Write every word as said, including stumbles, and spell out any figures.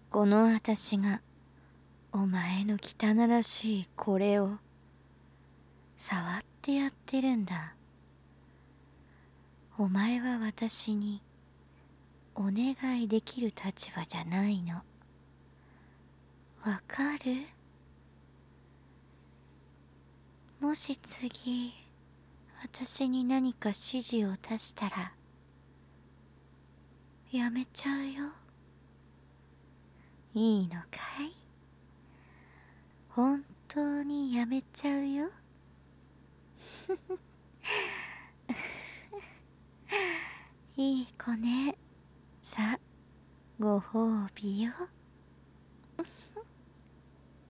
このあたしがお前の汚らしいこれを触ってやってるんだ。お前は私にお願いできる立場じゃないの。わかる？もし次私に何か指示を出したらやめちゃうよ。いいのかい？本当にやめちゃうよ。いい子ね。さあ、ご褒美よ。